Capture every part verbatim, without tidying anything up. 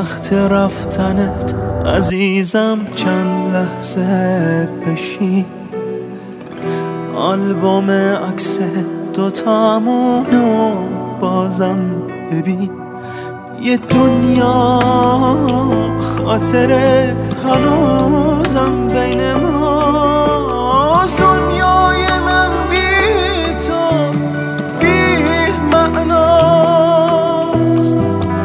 وقت رفتنت عزیزم چند لحظه بشین، آلبوم عکس دوتامونو بازم ببین. یه دنیا خاطره هنوزم بین ماست، دنیای من بی تو بی معناست.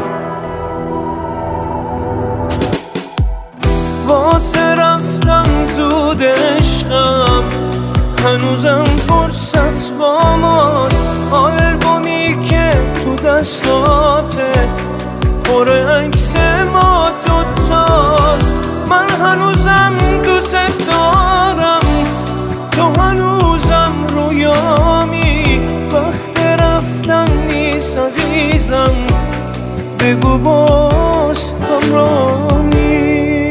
واسه رفتن زود عشقم، هنوزم فرصت با ماست. آلبومی که تو دستاته پر عکس ما دوتاست. من هنوزم دوست دارم، تو هنوزم رویامی. وقت رفتن نیست عزیزم، بگو باز همراهی.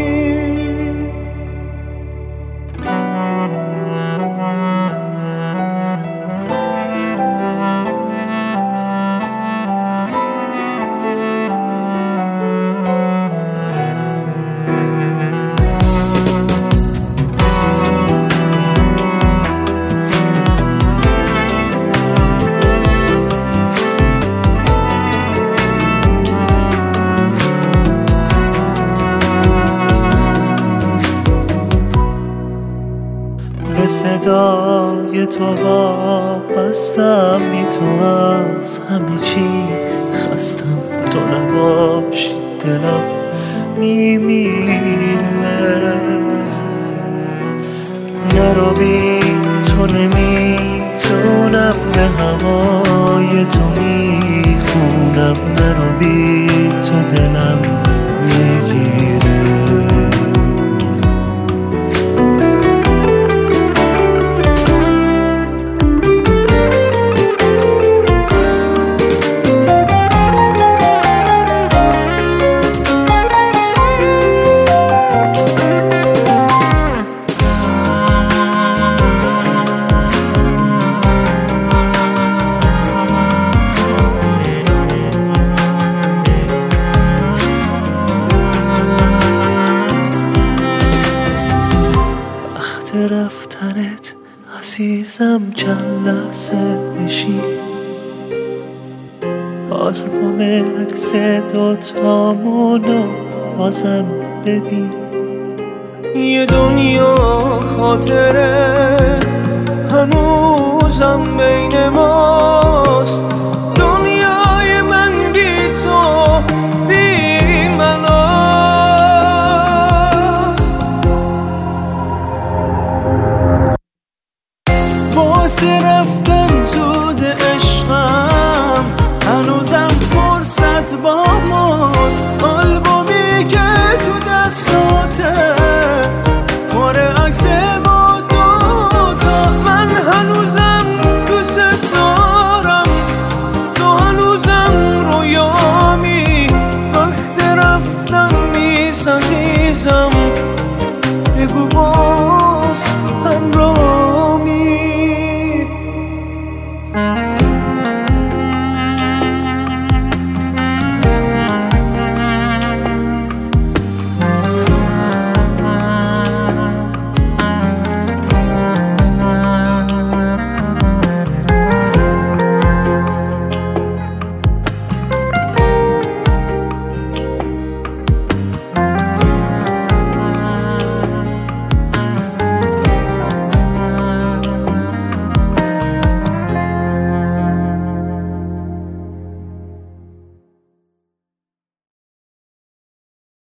به صدای تو وابستم، بی تو از همه چی خستم. تو نباشی دلم میمیره، نرو بی تو نمیتونم، به هوای تو میخونم. نرو بی تو دلم میگیره. رفتنت عزیزم چند لحظه بشین، آلبوم عکس دوتامونو بازم ببین. یه دنیا خاطره هنوزم بین ما